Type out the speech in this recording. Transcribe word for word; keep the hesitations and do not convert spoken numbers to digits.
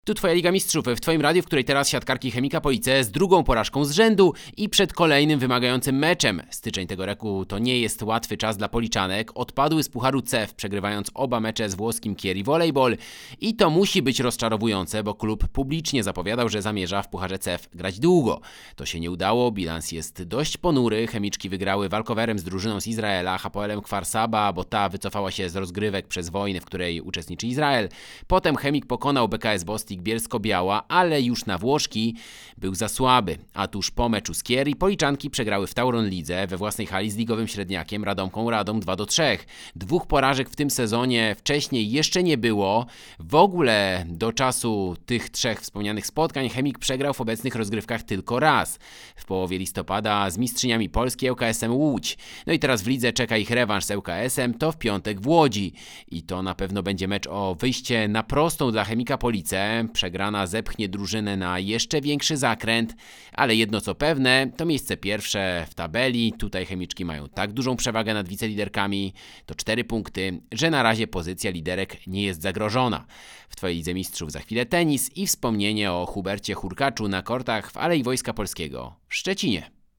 Tu Twoja Liga Mistrzów w Twoim radiu, w której teraz siatkarki Chemika Police z drugą porażką z rzędu i przed kolejnym wymagającym meczem. Styczeń tego roku to nie jest łatwy czas dla Policzanek. Odpadły z Pucharu C E F, przegrywając oba mecze z włoskim Chieri Volleyball. I to musi być rozczarowujące, bo klub publicznie zapowiadał, że zamierza w Pucharze C E F grać długo. To się nie udało, bilans jest dość ponury. Chemiczki wygrały walkowerem z drużyną z Izraela, Hapoelem Kfar Saba, bo ta wycofała się z rozgrywek przez wojnę, w której uczestniczy Izrael. Potem Chemik pokonał B K S Bostik Bielsko-Biała, ale już na Włoszki był za słaby. A tuż po meczu z Chieri Policzanki przegrały w Tauron Lidze we własnej hali z ligowym średniakiem Radomką Radom dwa do trzech. Dwóch porażek w tym sezonie wcześniej jeszcze nie było. W ogóle do czasu tych trzech wspomnianych spotkań Chemik przegrał w obecnych rozgrywkach tylko raz. W połowie listopada z mistrzyniami Polski L K S-em Łódź. No i teraz w lidze czeka ich rewanż z L K S-em, to w piątek w Łodzi. I to na pewno będzie mecz o wyjście na prostą dla Chemika Police. Przegrana zepchnie drużynę na jeszcze większy zakręt, ale jedno co pewne, to miejsce pierwsze w tabeli. Tutaj chemiczki mają tak dużą przewagę nad wiceliderkami, to cztery punkty, że na razie pozycja liderek nie jest zagrożona. W Twojej Lidze Mistrzów za chwilę tenis i wspomnienie o Hubercie Hurkaczu na kortach w Alei Wojska Polskiego w Szczecinie.